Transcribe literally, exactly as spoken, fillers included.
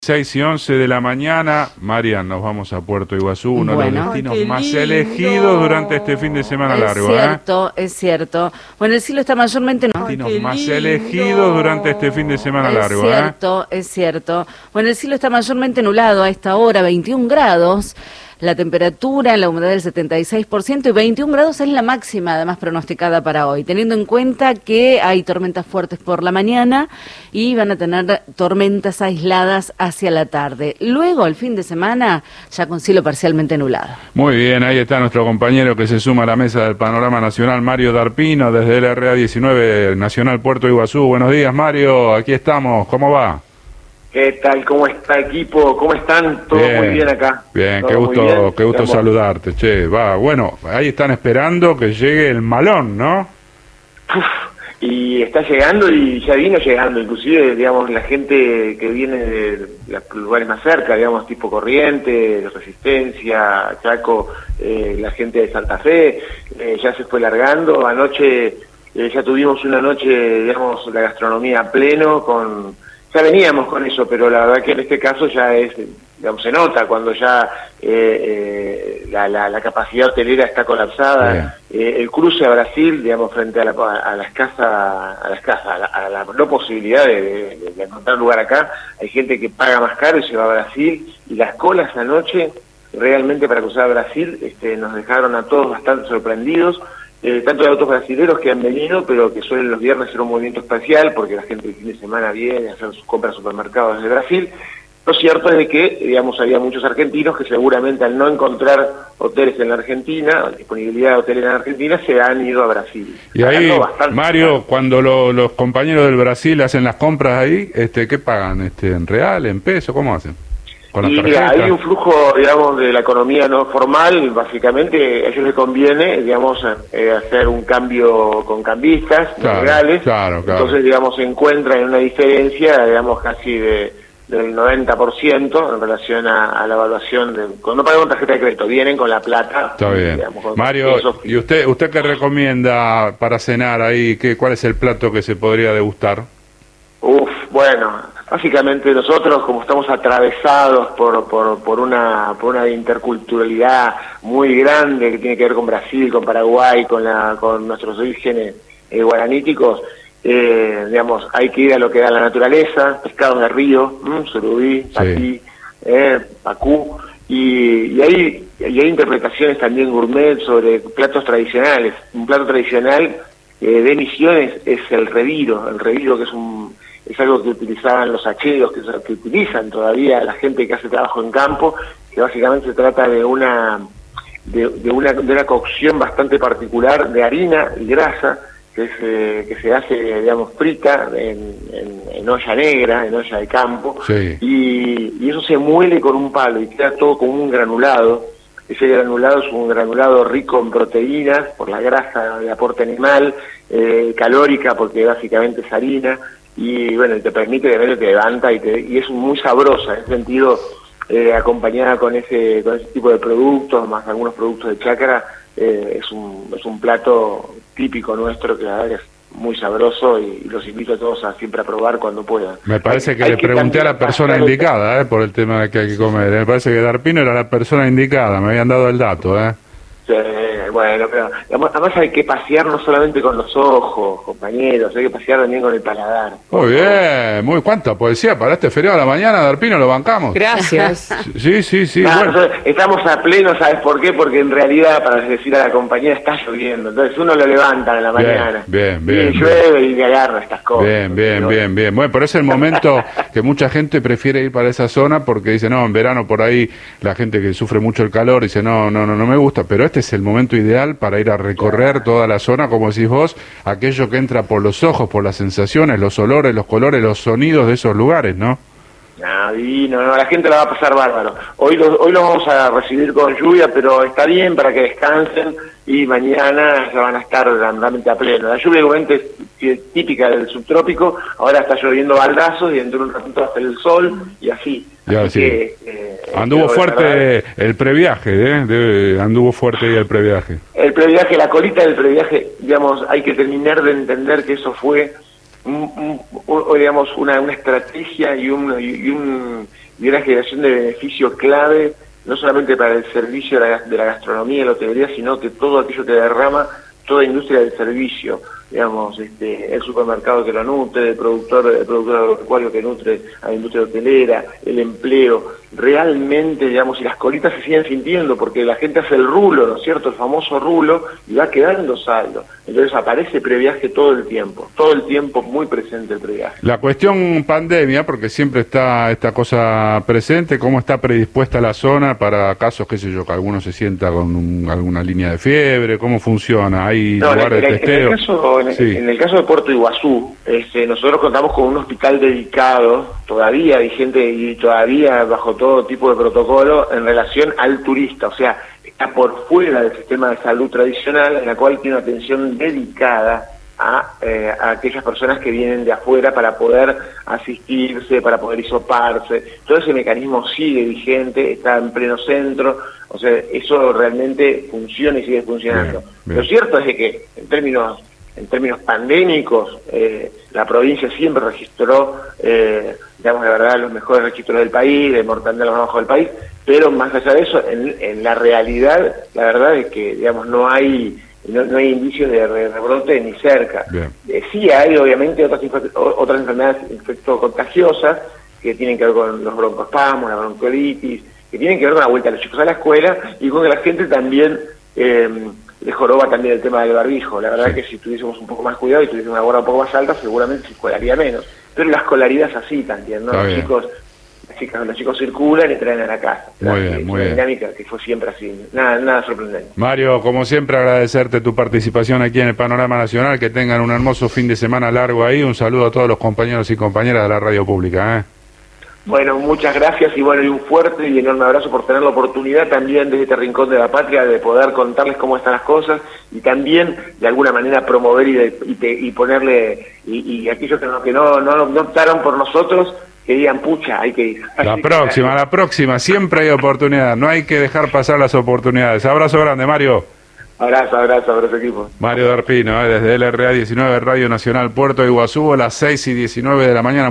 seis y once de la mañana, Marian, nos vamos a Puerto Iguazú, uno Bueno. de los destinos Ay, más lindo. elegidos durante este fin de semana Es largo. cierto, ¿eh? es cierto. Bueno, el cielo está mayormente nublado. Destinos más elegidos durante este fin de semana Es largo. cierto, ¿eh? es cierto. Bueno, el cielo está mayormente nublado a esta hora, veintiún grados. La temperatura, la humedad del setenta y seis por ciento y veintiún grados es la máxima, además pronosticada para hoy, teniendo en cuenta que hay tormentas fuertes por la mañana y van a tener tormentas aisladas hacia la tarde. Luego, el fin de semana, ya con cielo parcialmente nublado. Muy bien, ahí está nuestro compañero que se suma a la mesa del Panorama Nacional, Mario Darpino, desde el R A diecinueve Nacional Puerto Iguazú. Buenos días, Mario, aquí estamos, ¿cómo va? ¿Qué tal? ¿Cómo está, equipo? ¿Cómo están? Todo bien, muy bien acá. Bien, Todo qué gusto, bien. qué gusto saludarte, che, va, bueno, ahí están esperando que llegue el malón, ¿no? Uf, y está llegando y ya vino llegando, inclusive, digamos, la gente que viene de los lugares más cerca, digamos, tipo Corrientes, Resistencia, Chaco, eh, la gente de Santa Fe, eh, ya se fue largando. Anoche eh, ya tuvimos una noche, digamos, la gastronomía a pleno, con... Ya veníamos con eso, pero la verdad que en este caso ya es, digamos, se nota cuando ya eh, eh, la, la, la capacidad hotelera está colapsada. Eh, el cruce a Brasil, digamos, frente a la, a la escasa, a la escasa, a la, a la no posibilidad de, de, de encontrar lugar acá, hay gente que paga más caro y se va a Brasil, y las colas anoche, realmente para cruzar a Brasil, este, nos dejaron a todos bastante sorprendidos. Eh, tanto de autos brasileros que han venido, pero que suelen los viernes ser un movimiento especial, porque la gente el fin de semana viene a hacer sus compras a supermercados desde Brasil. Lo cierto es de que, digamos, había muchos argentinos que seguramente al no encontrar hoteles en la Argentina, disponibilidad de hoteles en la Argentina, se han ido a Brasil. Y ahí, Mario, claro. cuando lo, los compañeros del Brasil hacen las compras ahí, este, ¿qué pagan? Este, ¿en real, en peso? ¿Cómo hacen? ¿Con Y la mira, tarjeta? hay un flujo, digamos, de la economía no formal. Básicamente a ellos les conviene, digamos, eh, hacer un cambio con cambistas Claro, legales. claro, claro. Entonces, digamos, se encuentra en una diferencia, digamos, casi de del noventa por ciento en relación a, a la evaluación de... Cuando no pagan con tarjeta de crédito, vienen con la plata. Está bien. Digamos, con Mario, esos- ¿y usted usted qué recomienda para cenar ahí? ¿Qué, ¿Cuál es el plato que se podría degustar? Uf, bueno, básicamente nosotros, como estamos atravesados por por por una por una interculturalidad muy grande que tiene que ver con Brasil, con Paraguay, con la con nuestros orígenes eh, guaraníticos, eh, digamos, hay que ir a lo que da la naturaleza, pescados de río, mmm, surubí, patí, eh, pacú, y, y hay y hay interpretaciones también gourmet sobre platos tradicionales. Un plato tradicional eh, de Misiones es el reviro, el reviro que es un es algo que utilizaban los hacheros, que, que utilizan todavía la gente que hace trabajo en campo, que básicamente se trata de una de, de una de una cocción bastante particular de harina y grasa que se que se hace, digamos, frita en, en, en olla negra, en olla de campo, Sí. y, y eso se muele con un palo y queda todo como un granulado. Ese granulado es un granulado rico en proteínas por la grasa de aporte animal, eh, calórica porque básicamente es harina, y bueno, te permite, de repente te levanta y, te, y es muy sabrosa, en ese sentido, eh, acompañada con ese con ese tipo de productos, más algunos productos de chácara, eh, es un es un plato típico nuestro que la verdad que es muy sabroso, y, y los invito a todos a siempre a probar cuando puedan. Me parece Hay- que hay le pregunté a la persona pasar el- indicada, eh, por el tema de que hay que comer. Me parece que Darpino era la persona indicada, me habían dado el dato, ¿eh? Sí, bueno, pero además hay que pasear no solamente con los ojos, compañeros, hay que pasear también con el paladar. Muy bien, muy cuánta poesía para este feriado a la mañana, Darpino, lo bancamos. Gracias. Sí, sí, sí, Ah, bueno. nosotros estamos a pleno, ¿sabes por qué? Porque en realidad, para decir a la compañía, está lloviendo, entonces uno lo levanta en la Bien, mañana, bien, bien, y bien. llueve y le agarra estas cosas. Bien, bien, ¿no? bien, bien. Bueno, pero es el momento que mucha gente prefiere ir para esa zona porque dice, no, en verano por ahí la gente que sufre mucho el calor dice, no, no, no, no me gusta, pero este es el momento ideal para ir a recorrer toda la zona, como decís vos, aquello que entra por los ojos, por las sensaciones, los olores, los colores, los sonidos de esos lugares, ¿no? No, divino, no, la gente la va a pasar bárbaro. Hoy lo, hoy lo vamos a recibir con lluvia, pero está bien para que descansen, y mañana ya van a estar realmente a pleno. La lluvia igualmente es típica del subtrópico, ahora está lloviendo baldazos y dentro de un ratito va a salir el sol y así. Ya, así sí. que, eh, Anduvo pero, fuerte ¿verdad? el previaje, ¿eh? De- anduvo fuerte ahí el previaje. El previaje, la colita del previaje, digamos, hay que terminar de entender que eso fue un, un, un- digamos una, una estrategia y un, y un y una generación de beneficio clave, no solamente para el servicio de la, de la gastronomía y la hotelería, sino que todo aquello que derrama toda industria del servicio, digamos, este, el supermercado que lo nutre, el productor, el productor agropecuario que nutre a la industria hotelera, el empleo, realmente, digamos, y las colitas se siguen sintiendo, porque la gente hace el rulo, ¿no es cierto?, el famoso rulo, y va quedando saldo. Entonces aparece previaje todo el tiempo, todo el tiempo muy presente el previaje. La cuestión pandemia, porque siempre está esta cosa presente, ¿cómo está predispuesta la zona para casos, qué sé yo, que alguno se sienta con un, alguna línea de fiebre? ¿Cómo funciona? ¿Hay no, lugares en el, de testeo? En el, caso, en, sí. en el caso de Puerto Iguazú, este, nosotros contamos con un hospital dedicado, todavía vigente y todavía bajo todo tipo de protocolo en relación al turista, o sea, está por fuera del sistema de salud tradicional, en la cual tiene una atención dedicada a, eh, a aquellas personas que vienen de afuera para poder asistirse, para poder hisoparse. Todo ese mecanismo sigue vigente, está en pleno centro, o sea, eso realmente funciona y sigue funcionando. Bien, bien. Lo cierto es de que en términos en términos pandémicos, eh, la provincia siempre registró, eh, digamos, la verdad, los mejores registros del país, de mortandad los más bajos del país, pero más allá de eso, en, en la realidad, la verdad es que, digamos, no hay no, no hay indicios de rebrote ni cerca. Eh, sí hay, obviamente, otras, otras enfermedades infectocontagiosas que tienen que ver con los broncoespasmos, la bronquiolitis, que tienen que ver con la vuelta de los chicos a la escuela y con que la gente también eh, le joroba también el tema del barbijo. La verdad sí. que si tuviésemos un poco más cuidado y tuviésemos una guarda un poco más alta, seguramente se escolaría menos. Pero la escolaridad es así también, ¿no? Los chicos, las chicas, los chicos circulan y traen a la casa. Muy ¿verdad? bien, es muy una bien. dinámica que fue siempre así. Nada, nada sorprendente. Mario, como siempre, agradecerte tu participación aquí en el Panorama Nacional. Que tengan un hermoso fin de semana largo ahí. Un saludo a todos los compañeros y compañeras de la radio pública, ¿eh? Bueno, muchas gracias y bueno, y un fuerte y enorme abrazo por tener la oportunidad también desde este rincón de la patria de poder contarles cómo están las cosas y también de alguna manera promover y, de, y, te, y ponerle, y, y aquellos que no, que no, no, no optaron por nosotros, que digan, pucha, hay que ir. La próxima, la próxima, siempre hay oportunidad, no hay que dejar pasar las oportunidades. Abrazo grande, Mario. Abrazo, abrazo, abrazo equipo. Mario Darpino, eh, desde L R A diecinueve, Radio Nacional Puerto Iguazú, a las seis y diecinueve de la mañana.